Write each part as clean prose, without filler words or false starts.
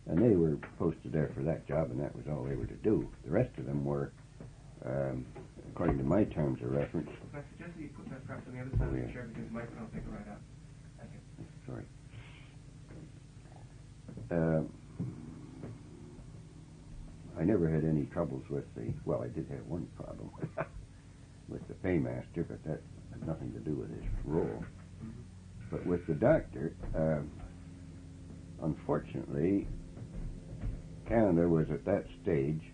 And they were posted there for that job, and that was all they were to do. The rest of them were, according to my terms of reference. Can I suggest that you put that perhaps on the other side of the chair because the microphone will pick it right up. Thank you. Sorry. I never had any troubles with the, well, I did have one problem with the paymaster, but that had nothing to do with his role. But with the doctor, unfortunately, Canada was at that stage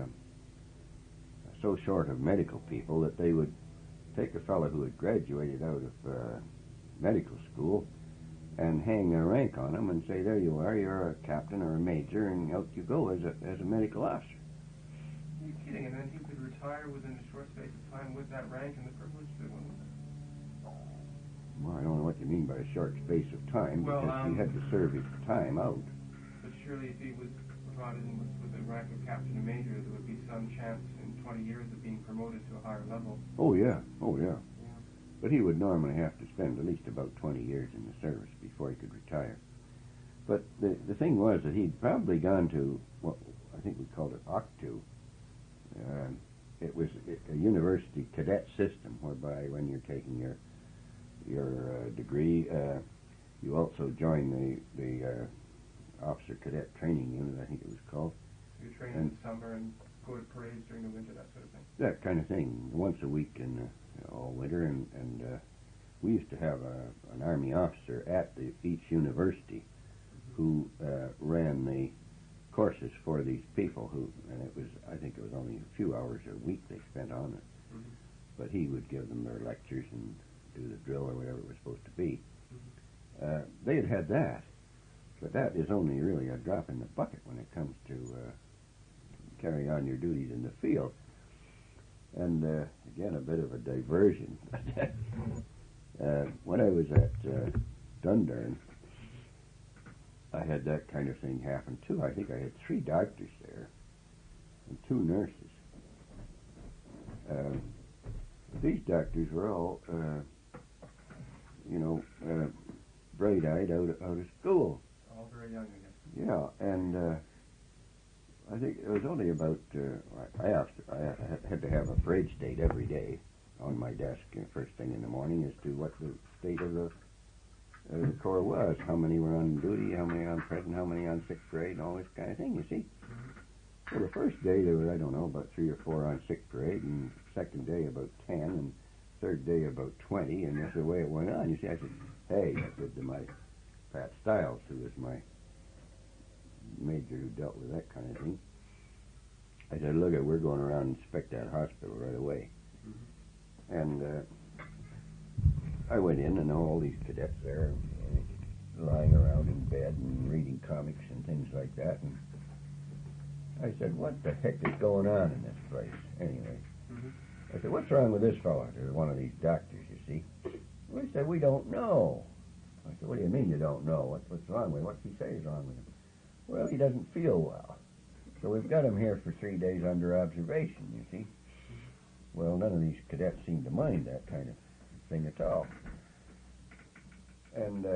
so short of medical people that they would take a fellow who had graduated out of medical school and hang a rank on him and say, there you are, you're a captain or a major, and out you go as a medical officer. Are you kidding? And then he could retire within a short space of time with that rank and the privilege that went with it? Well, I don't know what you mean by a short space of time, because he had to serve his time out. But surely if he was brought in with the rank of captain or major, there would be some chance in 20 years of being promoted to a higher level. Oh, yeah. But he would normally have to spend at least about 20 years in the service before he could retire. But the thing was that he'd probably gone to what I think we called it OCTU. It was a university cadet system whereby when you're taking your degree, you also join the officer cadet training unit, I think it was called. So you train in the summer and go to parades during the winter, that sort of thing? That kind of thing, once a week in all winter, and we used to have an Army officer at each university who ran the courses for these people and it was, I think it was only a few hours a week they spent on it. But he would give them their lectures and do the drill or whatever it was supposed to be. They had that, but that is only really a drop in the bucket when it comes to carrying on your duties in the field. And again, a bit of a diversion. When I was at Dundurn, I had that kind of thing happen too. I think I had 3 doctors there and 2 nurses. These doctors were all, bright-eyed out of school. All very young, I guess. Yeah, and I think it was only about, I had to have a parade state every day on my desk first thing in the morning as to what the state of the Corps was, how many were on duty, how many on present, how many on sick parade, and all this kind of thing, you see. Well, the first day there were, I don't know, about 3 or 4 on sick parade, and second day about 10, and third day about 20, and that's the way it went on. You see, I said, hey, I said to my Pat Stiles, who was my major who dealt with that kind of thing, I said, look, we're going around and inspect that hospital right away. And I went in, and all these cadets there lying around in bed and reading comics and things like that, and I said, what the heck is going on in this place anyway? I said, what's wrong with this fellow? To one of these doctors, you see. Well, he said, we don't know. I said, what do you mean you don't know? What's wrong with him? What's he say is wrong with him? Well, he doesn't feel well. So we've got him here for 3 days under observation, you see. Well, none of these cadets seem to mind that kind of thing at all. And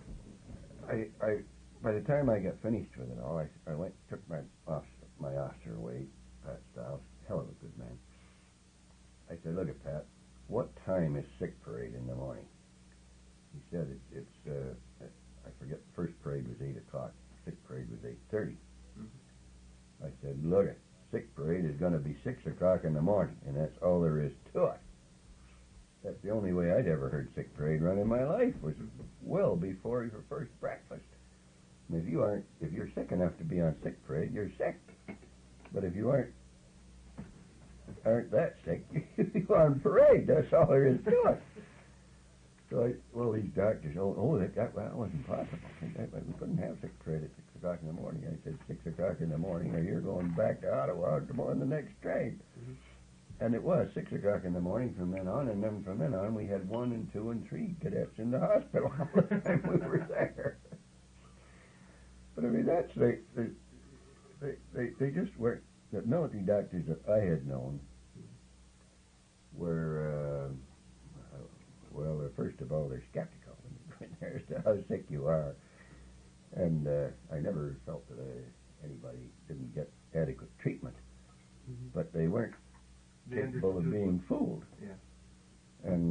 I by the time I got finished with it all, I went took my officer away, Pat Stiles, hell of a good man. I said, look at Pat, what time is sick parade in the morning? He said it's I forget, the first parade was 8 o'clock, sick parade was 8:30. I said, look, sick parade is going to be 6 o'clock in the morning, and that's all there is to it. That's the only way I'd ever heard sick parade run in my life, was well before your first breakfast. And if you're sick enough to be on sick parade, you're sick. But if you aren't that sick, you're on parade. That's all there is to it. So these doctors, that wasn't possible. We couldn't have sick parade at 6 o'clock in the morning. I said, 6 o'clock in the morning, or you're going back to Ottawa on the next train. And it was 6 o'clock in the morning from then on, and then from then on we had 1 and 2 and 3 cadets in the hospital all the time we were there. But I mean, that's they just were. The military doctors that I had known were first of all, they're skeptical when you go in there as to how sick you are. And I never felt that anybody didn't get adequate treatment, but they weren't capable of being fooled. Yeah. And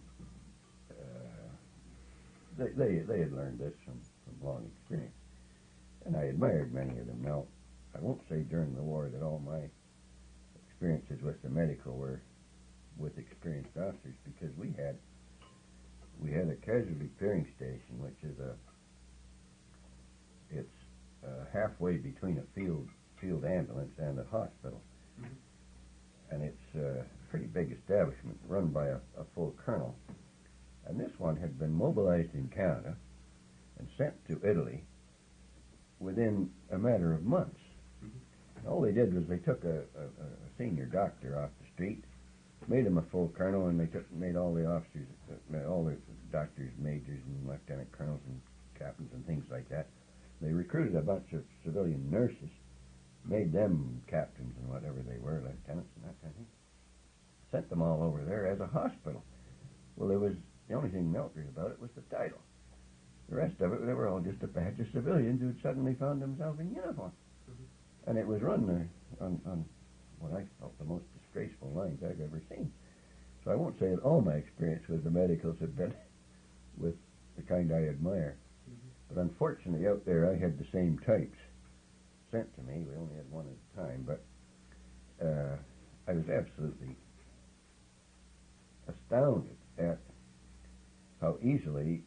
they had learned this from long experience, and I admired many of them. Now, I won't say during the war that all my experiences with the medical were with experienced officers, because we had a casualty clearing station, which is halfway between a field ambulance and a hospital. And it's a pretty big establishment run by a full colonel. And this one had been mobilized in Canada and sent to Italy within a matter of months. All they did was they took a senior doctor off the street, made him a full colonel, and they made all the officers, all the doctors, majors, and lieutenant colonels and captains and things like that. They recruited a bunch of civilian nurses, made them captains and whatever they were, lieutenants and that kind of thing. Sent them all over there as a hospital. Well, the only thing military about it was the title. The rest of it, they were all just a batch of civilians who had suddenly found themselves in uniform. And it was run on what I felt the most disgraceful lines I've ever seen. So I won't say that all my experience with the medicals had been with the kind I admire. But unfortunately out there I had the same types sent to me. We only had one at a time, but I was absolutely astounded at how easily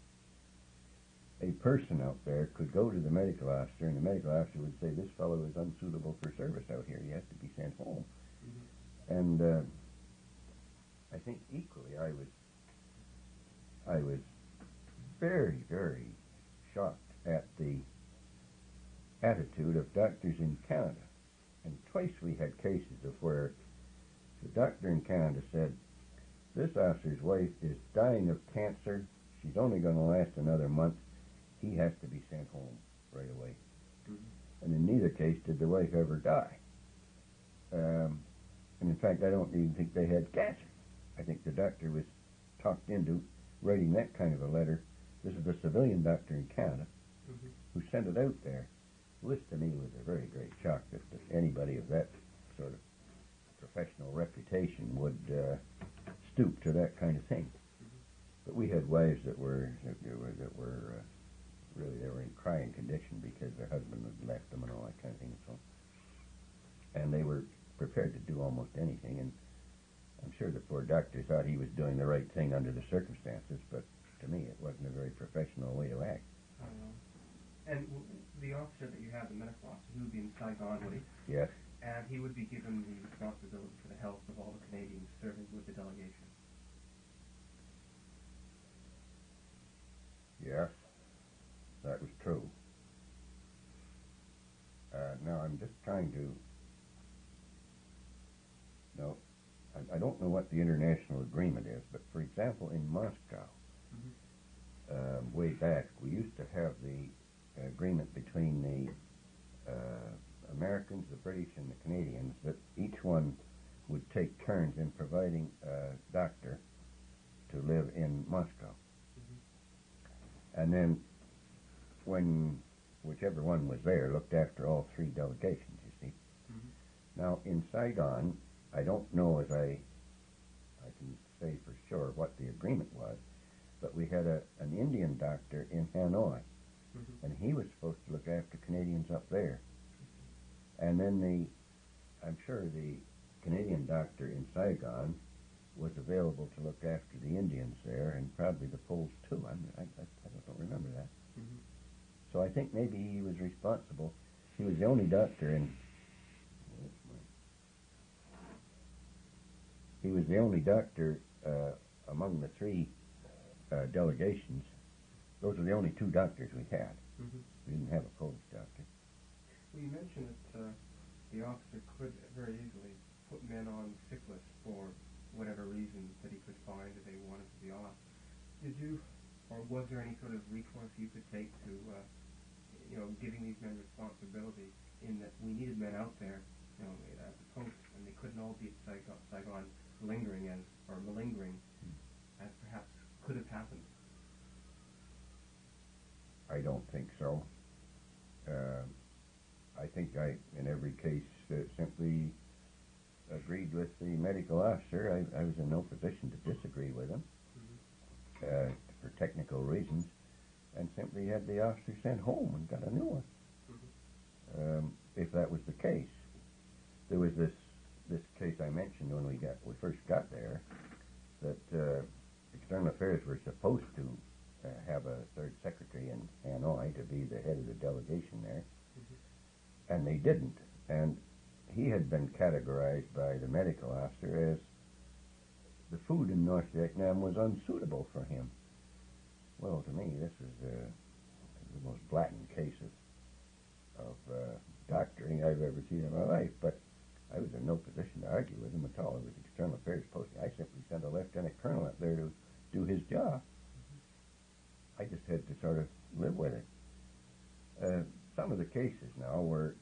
a person out there could go to the medical officer, and the medical officer would say, "This fellow is unsuitable for service out here. He has to be sent home." And I think equally I was very, very shocked at the attitude of doctors in Canada. And twice we had cases of where the doctor in Canada said, "This officer's wife is dying of cancer. She's only going to last another month. He has to be sent home right away." And in neither case did the wife ever die. And in fact, I don't even think they had cancer. I think the doctor was talked into writing that kind of a letter. This is a civilian doctor in Canada who sent it out there. Well, this to me was a very great shock that anybody of that sort of professional reputation would stoop to that kind of thing. But we had wives that were really, they were in crying condition because their husband had left them and all that kind of thing. And they were prepared to do almost anything. And I'm sure the poor doctor thought he was doing the right thing under the circumstances, but to me it wasn't a very professional way to act. And the officer that you had, the medical officer, he would be in Saigon, would he? Yes. And he would be given the responsibility for the health of all the Canadians serving with the delegation. Yes, that was true. Now I'm just trying to... No, I don't know what the international agreement is, but for example, in Moscow, way back, we used to have the agreement between the Americans, the British, and the Canadians that each one would take turns in providing a doctor to live in Moscow. And then whichever one was there looked after all three delegations, you see. Now, in Saigon, I don't know as I can say for sure what the agreement was, but we had an Indian doctor in Hanoi, and he was supposed to look after Canadians up there. And then I'm sure the Canadian doctor in Saigon was available to look after the Indians there, and probably the Poles too. I don't remember that. So I think maybe he was responsible. He was the only doctor among the three delegations. Those were the only two doctors we had. We didn't have a Polish doctor. Well, you mentioned that the officer could very easily put men on sick lists for whatever reason that he could find that they wanted to be off. Did you, or was there any sort of recourse you could take to, giving these men responsibility in that we needed men out there, at the post, and they couldn't all be at Saigon malingering as perhaps could have happened? I don't think so. I think I, in every case, simply agreed with the medical officer. I was in no position to disagree with him for technical reasons, and simply had the officer sent home and got a new one. If that was the case, there was this case I mentioned when we first got there, that External Affairs were supposed to have a third secretary in Hanoi to be the head of the delegation there, and they didn't. And he had been categorized by the medical officer as the food in North Vietnam was unsuitable for him. Well, to me, this is the most blatant case of doctoring I've ever seen in my life. But I was in no position to argue with him at all. It was External Affairs posting. I simply sent a lieutenant colonel up there to do his job. I just had to sort of live with it. Some of the cases now were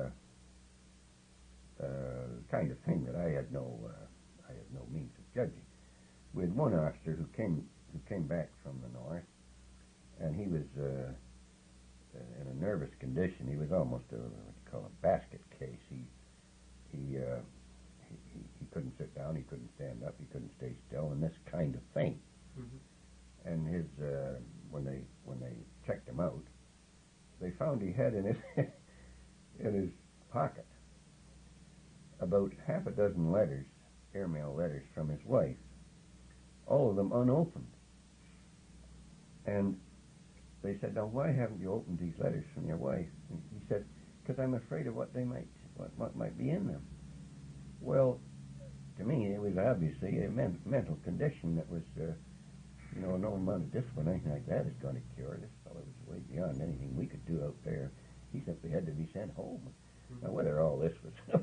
kind of thing that I had no means of judging. We had one officer who came back from the north, and he was in a nervous condition. He was almost what you call a basket case. He couldn't sit down, he couldn't stand up, he couldn't stay still, and this kind of thing. And his when they checked him out, they found he had in his pocket about half a dozen letters, airmail letters from his wife, all of them unopened. And they said, "Now, why haven't you opened these letters from your wife?" And he said, "Because I'm afraid of what might be in them." Well, to me, it was obviously a mental condition that was, no amount of discipline or anything like that is going to cure. This fellow was way beyond anything we could do out there. He simply had to be sent home. Now, whether all this was,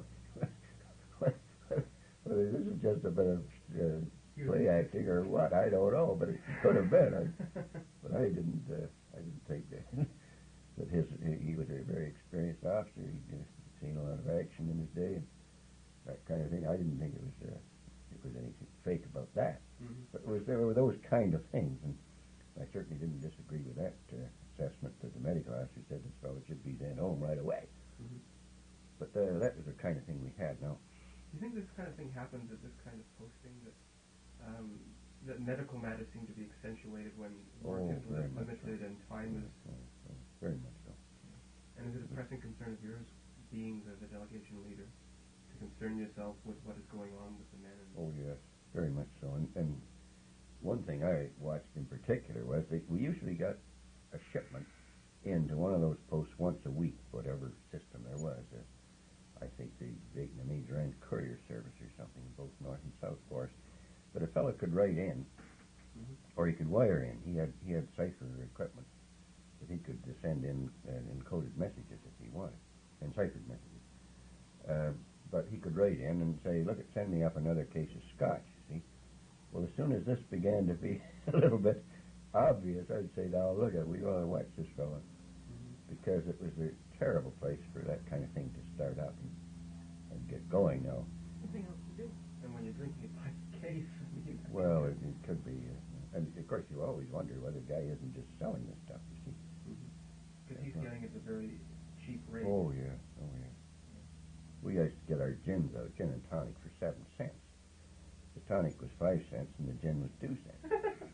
whether this is just a bit of play acting or what, I don't know. But it could have been. But I didn't think that he was a very experienced officer. He'd seen a lot of action in his day and that kind of thing. I didn't think it was anything fake about that. But there were those kind of things, and I certainly didn't disagree with that assessment that the medical officer said this fellow should be sent home right away. But that was the kind of thing we had. Now, do you think this kind of thing happens at this kind of posting, that medical matters seem to be accentuated when work is limited and time is... Very much so. And is it a pressing concern of yours, being the delegation leader, to concern yourself with what is going on with the men? Oh, yes, very much so. And one thing I watched in particular was that we usually got a shipment into one of those posts once a week, whatever system there was. I think the Vietnamese ran courier service or something, both north and south for us. But a fellow could write in, or he could wire in. He had cipher equipment that he could send in encoded messages if he wanted, and ciphered messages. But he could write in and say, "Look, send me up another case of scotch," you see. Well, as soon as this began to be a little bit obvious, I'd say, "Now, look, we ought to watch this fellow," because it was a terrible place for that kind of thing to start up and get going now. Nothing else to do. And when you're drinking it by the case, well, it could be. And, of course, you always wonder whether the guy isn't just selling this stuff, you see. Because he's getting it at a very cheap rate. Oh, yeah. We used to get our gins out, gin and tonic, for 7 cents. The tonic was 5 cents, and the gin was 2 cents.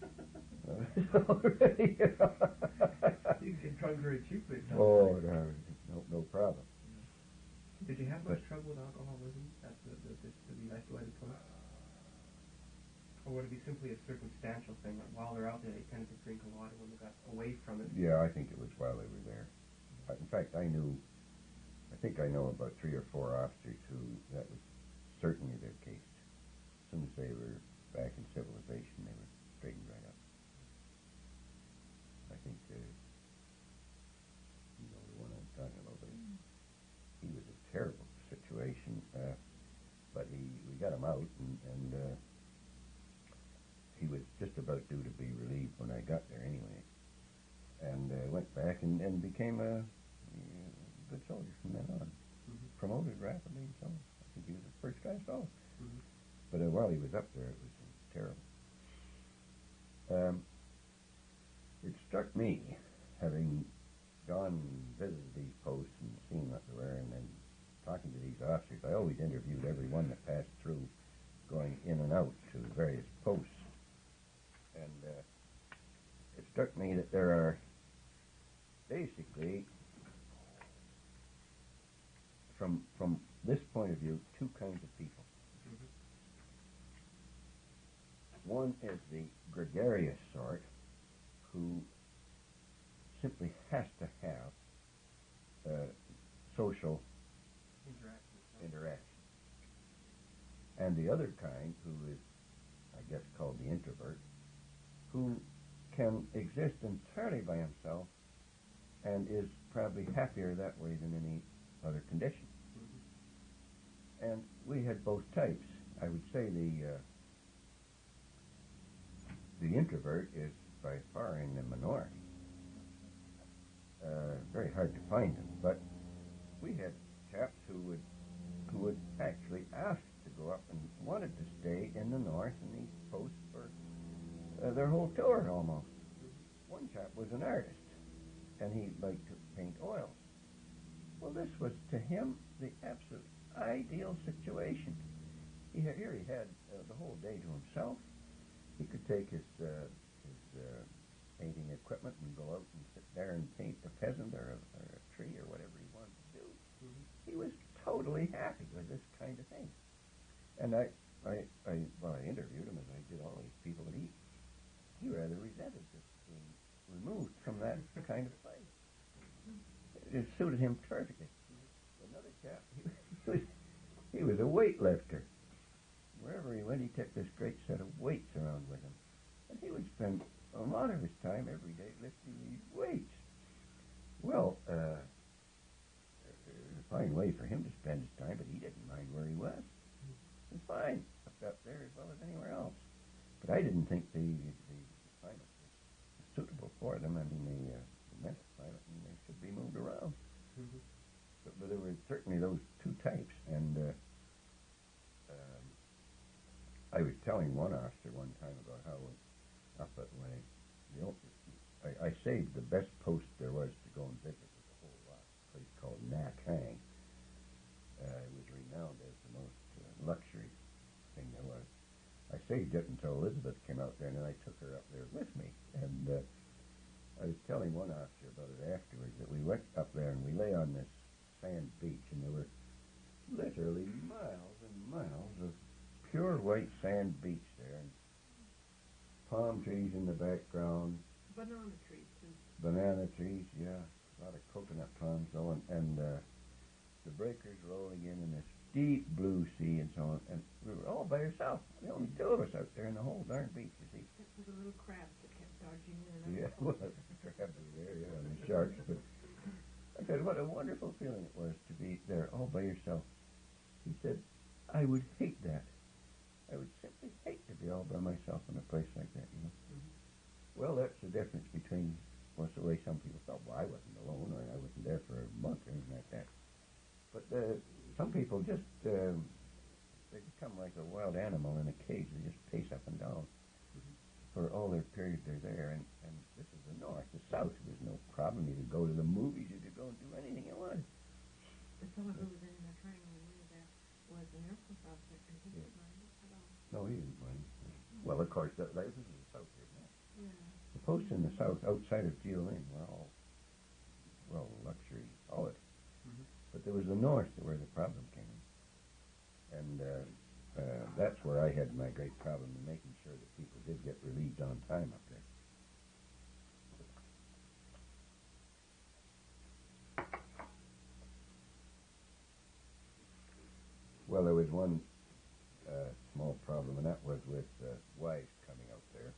Really, you get drunk very cheaply. Oh, no problem. Did you have much trouble with alcoholism at the isolated post? Or would it be simply a circumstantial thing? Like while they're out there, they tended to drink a lot, and when they got away from it... Yeah, I think it was while they were there. In fact, I think I know about 3 or 4 officers who that was certainly their case. As soon as they were back in civilization, they were straightened right up. I think the one I'm talking about, he was a terrible situation, but we got him out, and he was just about due to be relieved when I got there anyway, and went back and became a good soldier from then on. Promoted rapidly and so on. I think he was the first guy I saw. But while he was up there, it was terrible. It struck me, having gone and visited these posts and seen what they were, and then talking to these officers, I always interviewed every one that passed through, going in and out to various posts. And it struck me that there are basically, from this point of view, two kinds of people. One is the gregarious sort, who simply has to have social interaction. And the other kind, who is, I guess, called the introvert, who can exist entirely by himself and is probably happier that way than any other condition. And we had both types. I would say the introvert is by far in the minority. Very hard to find them, but we had chaps who would actually ask to go up and wanted to stay in the north and east posts for their whole tour almost. One chap was an artist, and he liked to paint oils. Well, this was to him the absolute ideal situation. Here he had the whole day to himself. He could take his painting equipment and go out and sit there and paint a peasant or a tree or whatever he wanted to do. He was totally happy with this kind of thing. And I interviewed him, as I did all these people, and he rather resented this being removed from that kind of place. It suited him perfectly. Another chap, he was a weightlifter. Wherever he went, he took this great set of weights around with him. And he would spend a lot of his time every day lifting these weights. Well, it was a fine way for him to spend his time, but he didn't mind where he was. It was fine up there as well as anywhere else. But I didn't think the climate was suitable for them. I mean, the mental climate, and they should be moved around. But there were certainly those two types, and I was telling one officer one time about how up at I saved the best post there was to go and visit with a whole lot, a place called Nak Hang. It was renowned as the most luxury thing there was. I saved it until Elizabeth came out there, and then I took her up there with me. And I was telling one officer about it afterwards, that we went up there and we lay on this sand beach, and there were literally miles and miles of pure white sand beach there, and palm trees in the background. Banana trees, too. Banana trees, yeah. A lot of coconut palms, though, and the breakers rolling in this deep blue sea and so on. And we were all by ourselves. The only two of us out there in the whole darn beach, you see. Except for the little crabs that kept dodging in and out. Yeah, well, the crabs were there, yeah, and the sharks. But I said, what a wonderful feeling it was to be there all by yourself. He said, I would hate that. I would simply hate to be all by myself in a place like that, you know. Well, that's the difference between, the way some people felt. Well, I wasn't alone, or I wasn't there for a month or anything like that. But some people just, they become like a wild animal in a cage. They just pace up and down for all their period they're there. And this is the north. The south, there was no problem. You could go to the movies. You could go and do anything you wanted. The fellow who was in the training when we were there was an Air Force officer, and he didn't mind it at all. No, he didn't mind. Well, of course, this is the south here now. Yeah. The posts in the south, outside of Geolin, were all, luxury, all it. But there was the north where the problem came in. And that's where I had my great problem in making sure that people did get relieved on time up there. Well, there was one small problem, and that was with wives coming out there.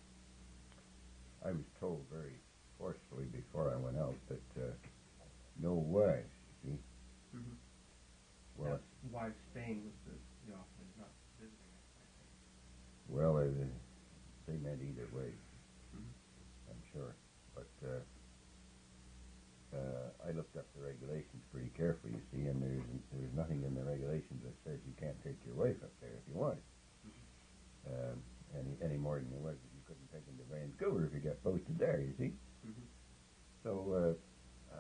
I was told very forcefully before I went out that no wives, you see. Well, wives staying with the officers, not visiting, I think. Well, they meant either way, I'm sure. But I looked up the regulations pretty carefully, you see, and there's nothing in the regulations that says you can't take your wife up there if you want. Any more than there was that you couldn't take into Vancouver if you got posted there, you see. So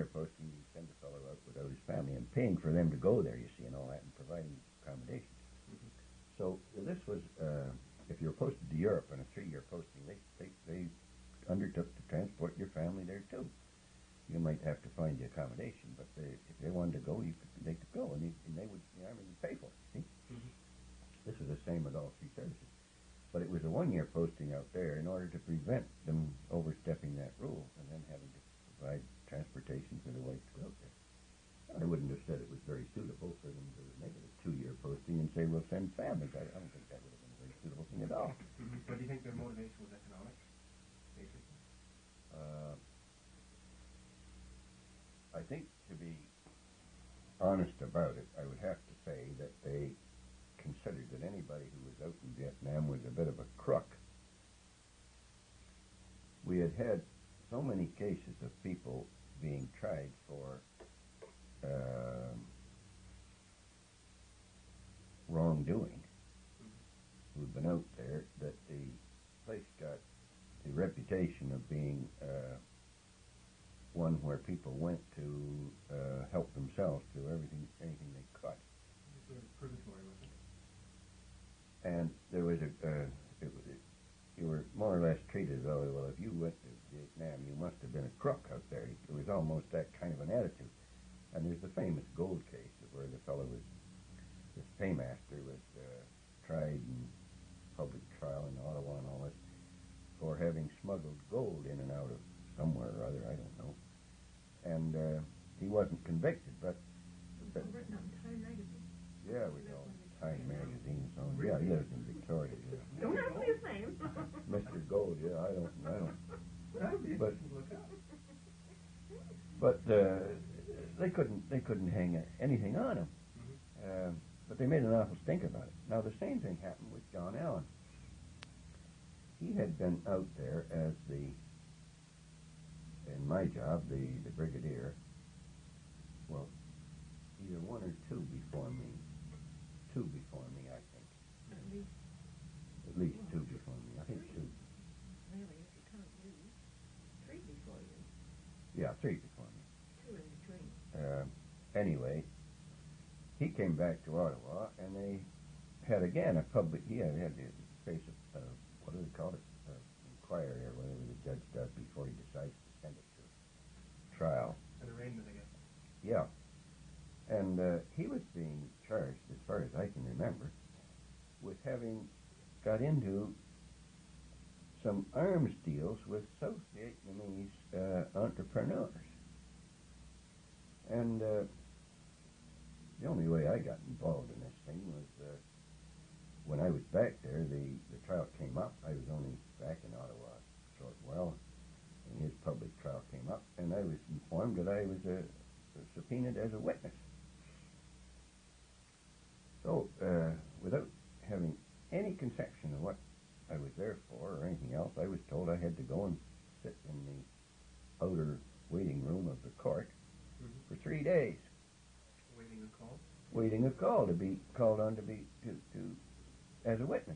posting, you send a fellow out without his family and paying for them to go there, you see, and all that, and providing accommodations. Mm-hmm. So this was, if you were posted to Europe on a 3-year posting, they undertook to transport your family there too. You might have to find the accommodation, but if they wanted to go, they could go, and they would, the Army would pay for it. See, Mm-hmm. this was the same with all 3 services, but it was a 1-year posting out there in order to prevent them overstepping that rule and then having to provide transportation for the wife to go out there. I wouldn't have said it was very suitable for them to make it a 2-year posting and say we'll send families. I don't think that would have been a very suitable thing at all. Mm-hmm. So do you think their motivation was economic, basically? I think, to be honest about it, I would have to say that they considered that anybody who was out in Vietnam was a bit of a crook. We had had so many cases of people being tried for wrongdoing who'd been out there that the place got the reputation of being one where people went to help themselves to anything they could. Sort of purgatory, was it? And there was you were more or less treated as though, well, if you went to Vietnam, you must have been a crook out there. It was almost that kind of an attitude. And there's the famous gold case where the fellow was, this paymaster was tried in public trial in Ottawa and all this for having smuggled gold in and out of somewhere or other, I don't know. And he wasn't convicted, but... It was written on Time magazine. Yeah, we know Time magazine and so on. Yeah, he lives in Victoria, yeah. Don't ask me his name. Mr. Gold, yeah, I don't. That would be But- interesting to look up. But they couldn't hang anything on him. Mm-hmm. But they made an awful stink about it. Now the same thing happened with John Allen. He had been out there as in my job, the brigadier. Well, either 1 or 2 before me. 2 before me, I think. At least 2 before me. I think 2. Really, if you count you, 3 before you, Yeah, 3 before me. 2 in between. Anyway, he came back to Ottawa, and they had again a public. He had to face a what do they call it? Inquiry or whatever the judge does before he decides to send it to trial. An arraignment, I guess. Yeah, and he was being charged, as far as I can remember, with having got into some arms deals with South Vietnamese entrepreneurs. And the only way I got involved in this thing was when I was back there, the trial came up. I was only back in Ottawa a short while, and his public trial came up, and I was informed that I was subpoenaed as a witness. So, without having any conception of what I was there for or anything else, I was told I had to go and sit in the outer waiting room of the court for 3 days, Waiting a call. waiting a call to be called on to be to as a witness.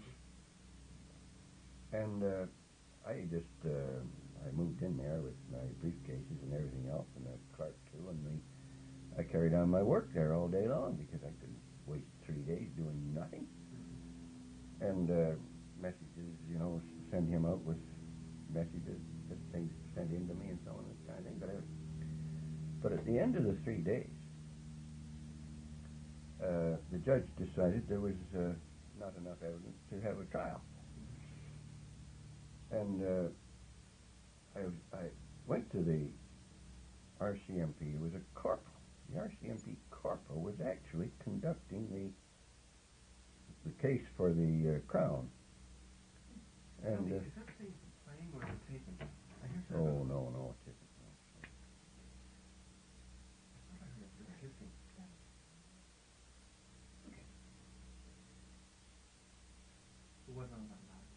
And I just I moved in there with my briefcases and everything else, and the clerk too, and I carried on my work there all day long because I couldn't waste 3 days doing nothing. And messages, send him out with messages, just things sent in to me and so on, this kind of thing. But at the end of the 3 days, the judge decided there was not enough evidence to have a trial. And I went to the RCMP. It was a corporal. The RCMP corporal was actually conducting the case for the Crown. And Is that thing playing or is it taken? I hear something. oh no, it isn't. I thought I heard it kissing. Okay. It wasn't all that loud.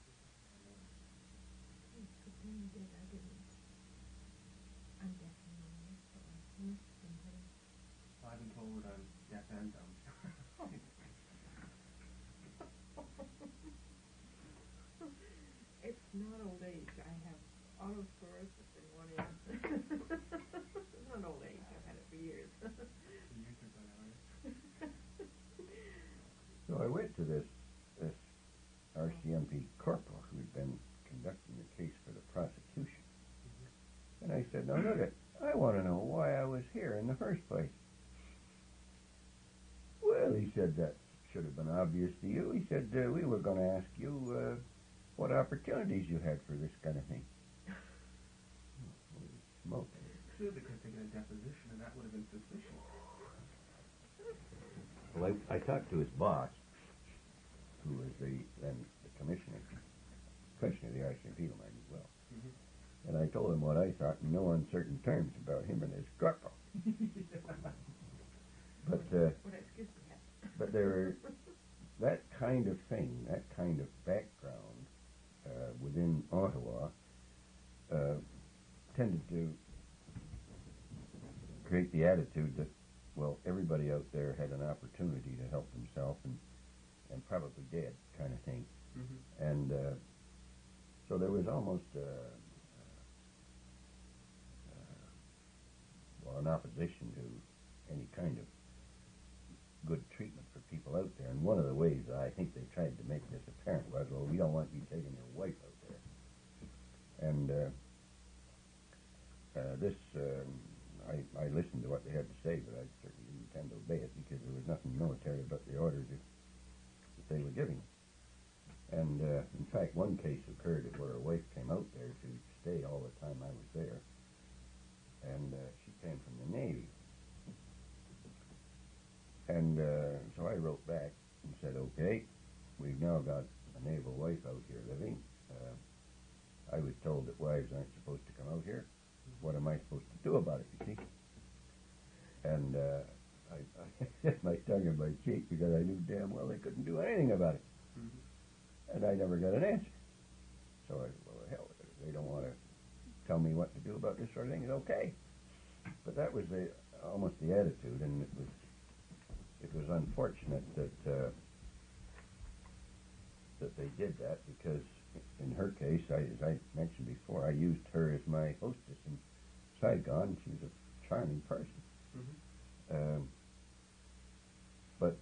Good thing you did. I didn't. I'm deaf and dumb, so I missed some things. I've been told I'm deaf and dumb. It's not old age. I have autosclerosis in one ear. It's not old the first place? Well, he said, that should have been obvious to you. He said, we were going to ask you what opportunities you had for this kind of thing. Holy smoke. Sure, they could have taken a deposition, and that would have been sufficient. Well, I talked to his boss, who was then the commissioner of the RCMP, mind as well. Mm-hmm. And I told him what I thought in no uncertain terms about him and his corporal. But What excuse we have. but there were that kind of thing, that kind of background within Ottawa tended to create the attitude that, well, everybody out there had an opportunity to help himself and probably did, kind of thing. Mm-hmm. And so there was almost an opposition to any kind of good treatment for people out there. And one of the ways I think they tried to make this apparent was, well, we don't want you taking your wife out there. And I listened to what they had to say, but I certainly didn't intend to obey it because there was nothing military about the orders that they were giving. And in fact, one case occurred where a wife came out there to stay all the time I was there, and she came from the Navy. And so I wrote back and said, okay, we've now got a naval wife out here living. I was told that wives aren't supposed to come out here. What am I supposed to do about it, you see? And I hit my tongue in my cheek because I knew damn well they couldn't do anything about it. Mm-hmm. And I never got an answer. So I said, well, hell, if they don't want to tell me what to do about this sort of thing, it's okay. But that was almost the attitude, and it was unfortunate that they did that because in her case, as I mentioned before, I used her as my hostess in Saigon. She was a charming person. Mm-hmm. But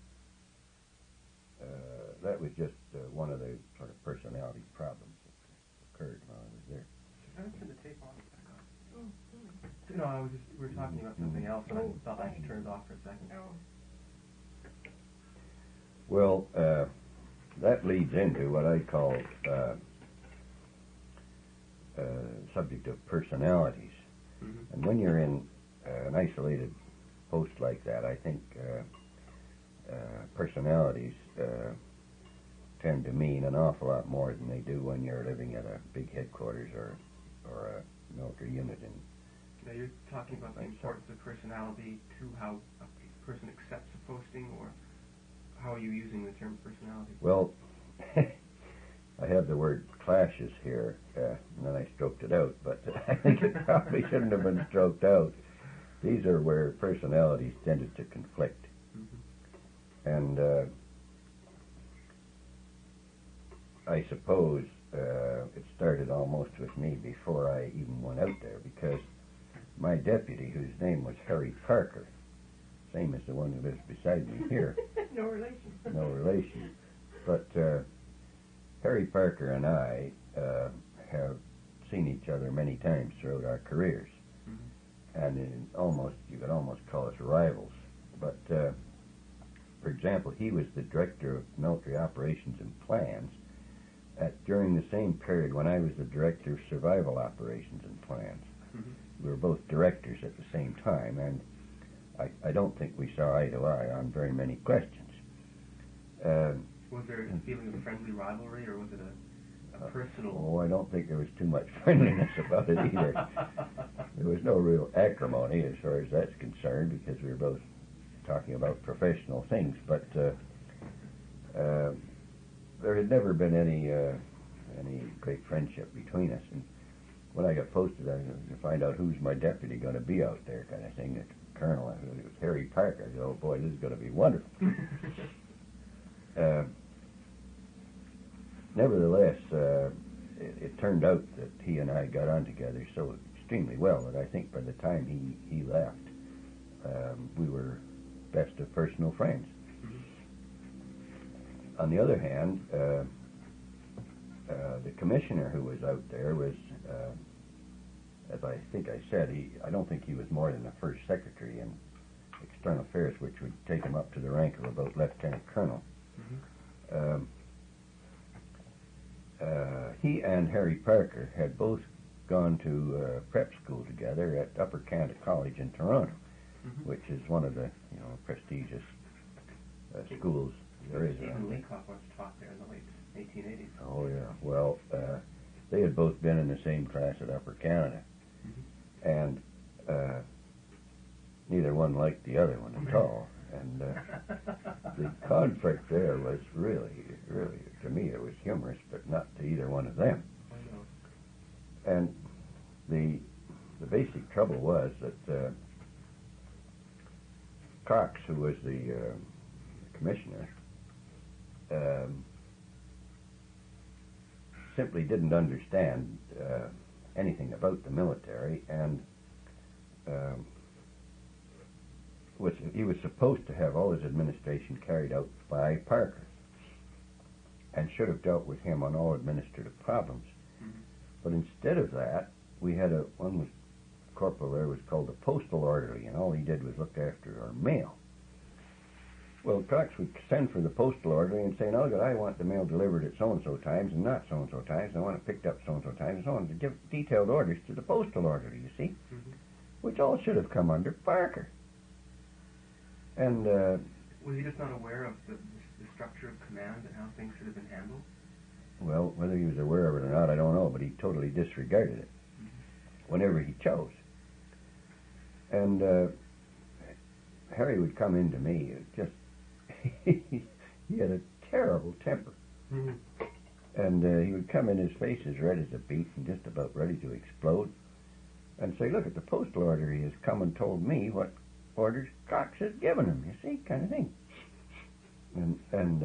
that was just one of the sort of personality problems that occurred while I was there. Can I turn the tape off? Oh, sorry. No, we were talking about something else, and I thought I should turn it off for a second. Oh. Well, that leads into what I call subject of personalities. Mm-hmm. And when you're in an isolated post like that, I think personalities tend to mean an awful lot more than they do when you're living at a big headquarters or a military unit. Now you're talking about the importance of personality to how a person accepts a posting, or how are you using the term personality? Well, I have the word clashes here, and then I stroked it out, but I think it probably shouldn't have been stroked out. These are where personalities tended to conflict. Mm-hmm. And I suppose it started almost with me before I even went out there, because my deputy, whose name was Harry Parker, same as the one who lives beside me here. No relation. No relation. But Harry Parker and I have seen each other many times throughout our careers. Mm-hmm. And you could almost call us rivals. But, for example, he was the director of military operations and plans during the same period when I was the director of survival operations and plans. Mm-hmm. We were both directors at the same time, and I don't think we saw eye to eye on very many questions. Was there a feeling of friendly rivalry, or was it a personal? Oh, I don't think there was too much friendliness about it either. There was no real acrimony as far as that's concerned, because we were both talking about professional things. But there had never been any great friendship between us. And when I got posted, I was going to find out who's my deputy going to be out there, kind of thing. The colonel, it was Harry Parker. I said, oh boy, this is going to be wonderful. Nevertheless, it turned out that he and I got on together so extremely well that I think by the time he left, we were best of personal friends. Mm-hmm. On the other hand, the commissioner who was out there was as I think I said, I don't think he was more than the first secretary in External Affairs, which would take him up to the rank of about lieutenant colonel. Mm-hmm. He and Harry Parker had both gone to prep school together at Upper Canada College in Toronto, Mm-hmm. which is one of the prestigious schools there is. Stephen Leacock once taught there in the late 1880s. Oh yeah. Well, they had both been in the same class at Upper Canada, Mm-hmm. and neither one liked the other one at all. And the conflict there was really, to me, it was humorous, but not to either one of them. I know. And the basic trouble was that Cox, who was the commissioner, simply didn't understand anything about the military, and he was supposed to have all his administration carried out by Parker, and should have dealt with him on all administrative problems. Mm-hmm. But instead of that, we had one was corporal there was called the postal orderly, and all he did was look after our mail. Well, Cox would send for the postal orderly and say, "No, I want the mail delivered at so-and-so times and not so-and-so times. I want it picked up so-and-so times and so on," to give detailed orders to the postal orderly, you see, Mm-hmm. which all should have come under Parker. And Was he just not aware of the structure of command and how things should have been handled? well, whether he was aware of it or not, I don't know, but he totally disregarded it whenever he chose. And Harry would come into me, he had a terrible temper. Mm-hmm. And he would come in, his face as red as a beet and just about ready to explode, and say, "Look, at the postal orderly has come and told me what orders Cox has given him," you see, kind of thing. And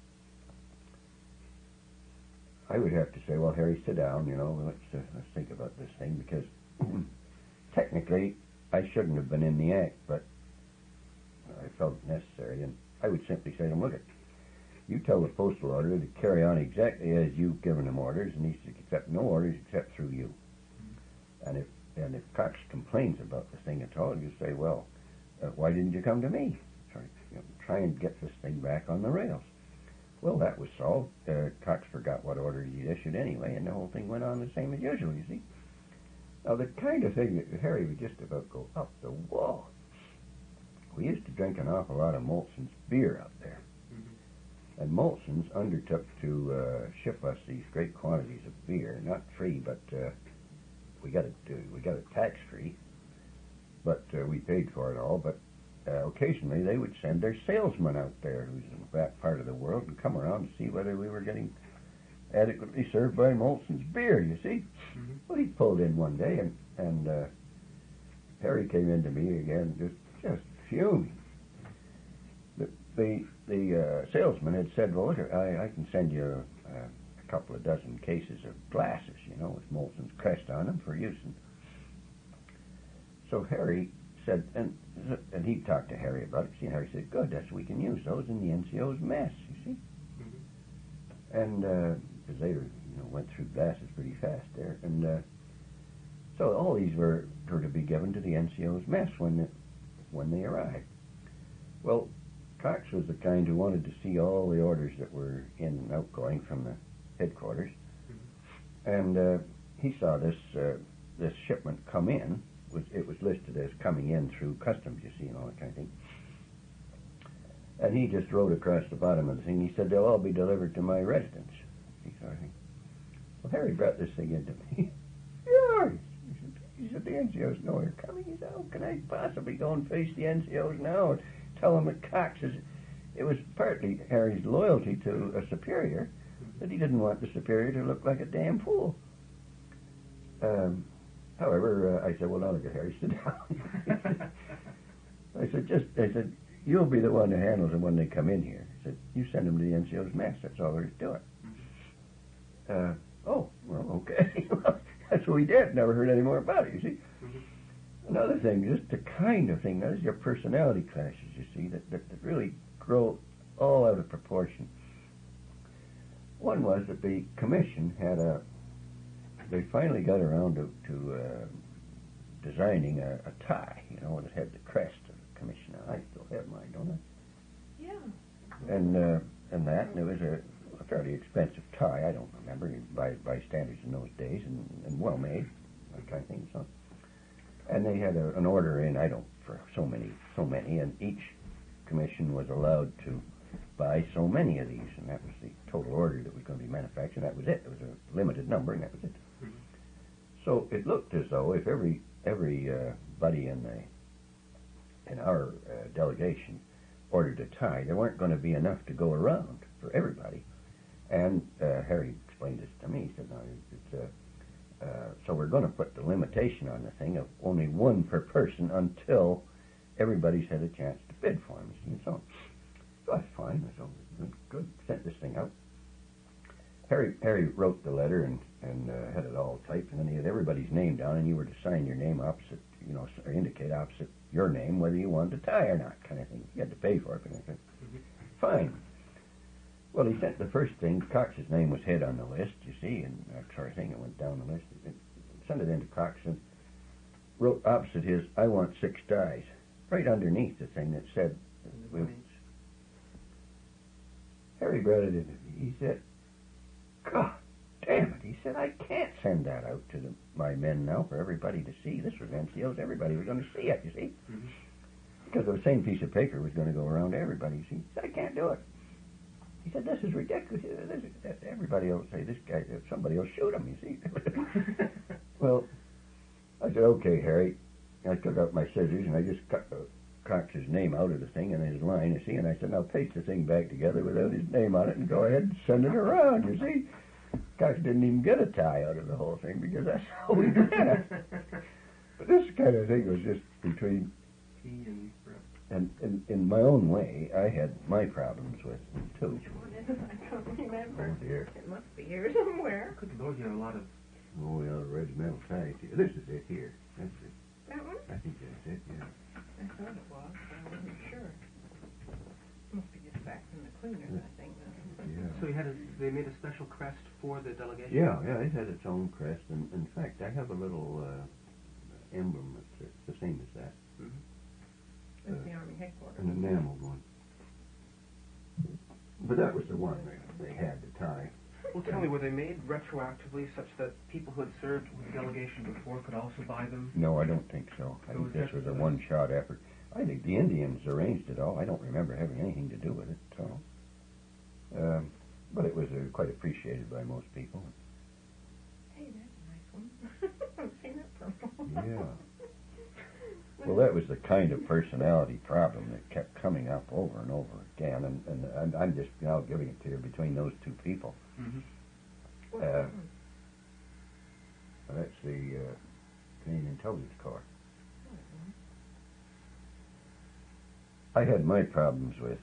I would have to say, "Well, Harry, sit down, let's think about this thing," because technically I shouldn't have been in the act, but I felt it necessary, and I would simply say to him, "Look, you tell the postal orderly to carry on exactly as you've given him orders, and he's to accept no orders except through you. And if Cox complains about the thing at all, you say, well, why didn't you come to me? Try and get this thing back on the rails." Well, that was solved. Cox forgot what orders he'd issued anyway, and the whole thing went on the same as usual, you see. Now, the kind of thing that Harry would just about go up the wall. We used to drink an awful lot of Molson's beer out there. Mm-hmm. And Molson's undertook to ship us these great quantities of beer, not free, but we got it tax-free, but we paid for it all. But occasionally they would send their salesman out there, who's in that part of the world, and come around to see whether we were getting adequately served by Molson's beer, you see. Mm-hmm. Well, he pulled in one day, and Harry came in to me again, just fuming. The salesman had said, "Well, look, I can send you a couple of dozen cases of glasses, with Molson's crest on them for use." And so Harry said, and he talked to Harry about it. See, and Harry said, "Good, we can use those in the NCO's mess, you see." Mm-hmm. And because they went through glasses pretty fast there, and so all these were to be given to the NCO's mess when they arrived. Well, Cox was the kind who wanted to see all the orders that were in and outgoing from the headquarters, and he saw this shipment come in. It was listed as coming in through customs, you see, and all that kind of thing. And he just wrote across the bottom of the thing. He said, "They'll all be delivered to my residence." Sort of thing. Well, Harry brought this thing into me. Yeah, he said, "The NCOs know they're coming." He said, "How can I possibly go and face the NCOs now and tell them that Cox is..." It was partly Harry's loyalty to a superior, that he didn't want the superior to look like a damn fool. However, I said, "Well, now look at Harry, sit down." I said, "You'll be the one who handles them when they come in here." I said, "You send them to the NCO's mess. That's all there is to it." Oh, well, okay. That's what we did. Never heard any more about it, you see. Mm-hmm. Another thing, just the kind of thing, those are your personality clashes, you see, that really grow all out of proportion. One was that the commission had they finally got around to designing a tie, you know, that had the crest of the commission on it. I still have mine, don't I? Yeah. And that, and it was a fairly expensive tie. I don't remember by standards in those days, and well made, that kind of thing. So, and they had an order in. I don't for so many, and each commission was allowed to buy so many of these, and that was the total order that was going to be manufactured. That was it. It was a limited number, and that was it. Mm-hmm. So it looked as though if every buddy in our delegation ordered a tie, there weren't going to be enough to go around for everybody. And Harry explained this to me. He said, "No, so we're going to put the limitation on the thing of only one per person until everybody's had a chance to bid for them." And so that's fine. So good. Sent this thing out. Harry wrote the letter and had it all typed, and then he had everybody's name down, and you were to sign your name opposite, you know, or indicate opposite your name whether you wanted a tie or not, kind of thing. You had to pay for it, but I said, fine. Well, he sent the first thing. Cox's name was head on the list, you see, and that sort of thing. It went down the list. Sent it into Cox and wrote opposite his, "I want 6 ties," right underneath the thing that said, Harry brought it in. He said, "God damn it," he said, "I can't send that out to my men now for everybody to see. This was NCOs. Everybody was going to see it, you see. Mm-hmm. Because the same piece of paper was going to go around to everybody, you see. He said, "I can't do it." He said, "This is ridiculous. Everybody will say, this guy, somebody will shoot him, you see." Well, I said, "Okay, Harry." I took out my scissors and I just cut Cox's name out of the thing and his line, you see, and I said, "Now paste the thing back together without his name on it and go ahead and send it around, you see." Cox didn't even get a tie out of the whole thing because that's how we did it. But this kind of thing was just between Tea and bread. and in my own way, I had my problems with them too. Which one is it? I don't remember. Oh dear. It must be here somewhere. Good Lord, you have a lot of... Oh, yeah, regimental ties. This is it here. That's it. That one? I think that's it, yeah. I thought it was, but I wasn't sure. Must be just back from the cleaners, I think. Yeah. So they made a special crest for the delegation? Yeah, it had its own crest, and in fact, I have a little emblem that's the same as that. Mm-hmm. It's the Army headquarters. An enameled one. But that was the one they had to tie. Well, tell me, were they made retroactively such that people who had served with the delegation before could also buy them? No, I don't think so. I So think was this was a that- one-shot effort. I think the Indians arranged it all. I don't remember having anything to do with it, so. But it was quite appreciated by most people. Hey, that's a nice one. I've seen that purple. Yeah. Well, that was the kind of personality problem that kept coming up over and over again, and I'm just now giving it to you between those two people. Mm-hmm. What's that one? That's the Canadian Intelligence Corps. I had my problems with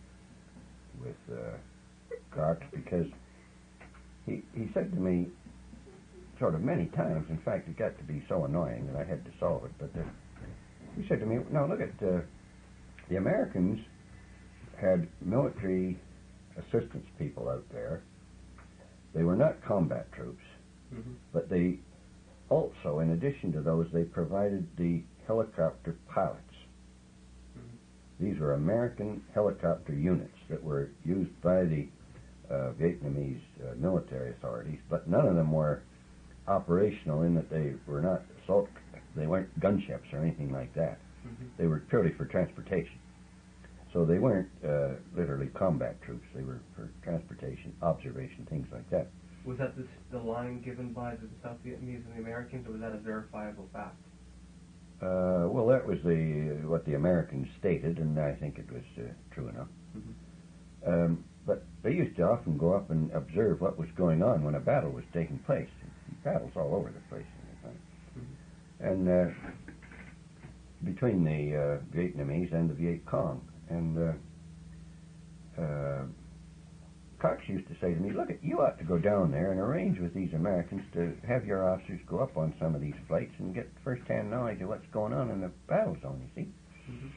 Cox because he said to me sort of many times, in fact it got to be so annoying that I had to solve it, but he said to me, "Now look at the Americans had military assistance people out there. They were not combat troops, Mm-hmm. but they also, in addition to those, they provided the helicopter pilots. These were American helicopter units that were used by the Vietnamese military authorities, but none of them were operational in that they were not assault, they weren't gunships or anything like that. Mm-hmm. They were purely for transportation. So they weren't literally combat troops. They were for transportation, observation, things like that. Was that the line given by the South Vietnamese and the Americans, or was that a verifiable fact? Well, that was what the Americans stated, and I think it was true enough. Mm-hmm. But they used to often go up and observe what was going on when a battle was taking place. Battles all over the place. Mm-hmm. And between the Vietnamese and the Viet Cong. And Cox used to say to me, "Look, you ought to go down there and arrange with these Americans to have your officers go up on some of these flights and get first-hand knowledge of what's going on in the battle zone, you see." Mm-hmm.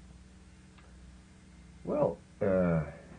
Well,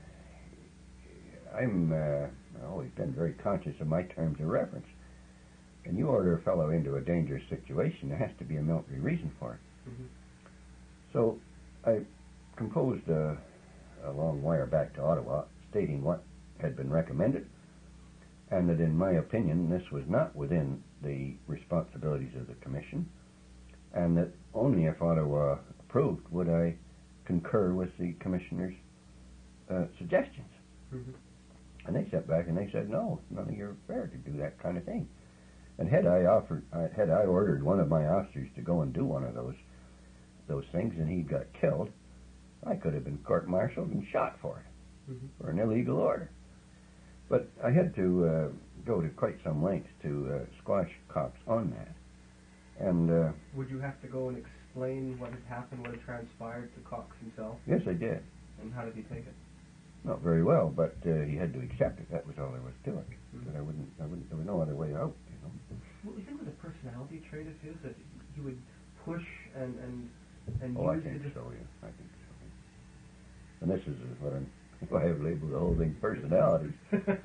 I've always been very conscious of my terms of reference. And you order a fellow into a dangerous situation, there has to be a military reason for it. Mm-hmm. So I composed a long wire back to Ottawa stating what had been recommended, and that in my opinion this was not within the responsibilities of the Commission, and that only if Ottawa approved would I concur with the Commissioner's suggestions. Mm-hmm. And they sat back and they said, no, it's none of your affair to do that kind of thing. And had I ordered one of my officers to go and do one of those things and he got killed, I could have been court-martialed and shot for it, Mm-hmm. for an illegal order. But I had to go to quite some lengths to squash Cox on that. And Would you have to go and explain what had happened, what had transpired to Cox himself, yes, I did. and how did he take it? Not very well, but he had to accept it. That was all there was to it. Mm-hmm. That I wouldn't. There was no other way out. You know. Well, you think it was a personality trait of his that he would push and Oh, I use think to just so. Yeah, I think so. And this is what I have labeled the whole thing personalities.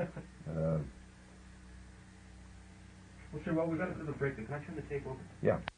Well, sir, well, we've got to go to the break. Can I turn the tape over? Yeah.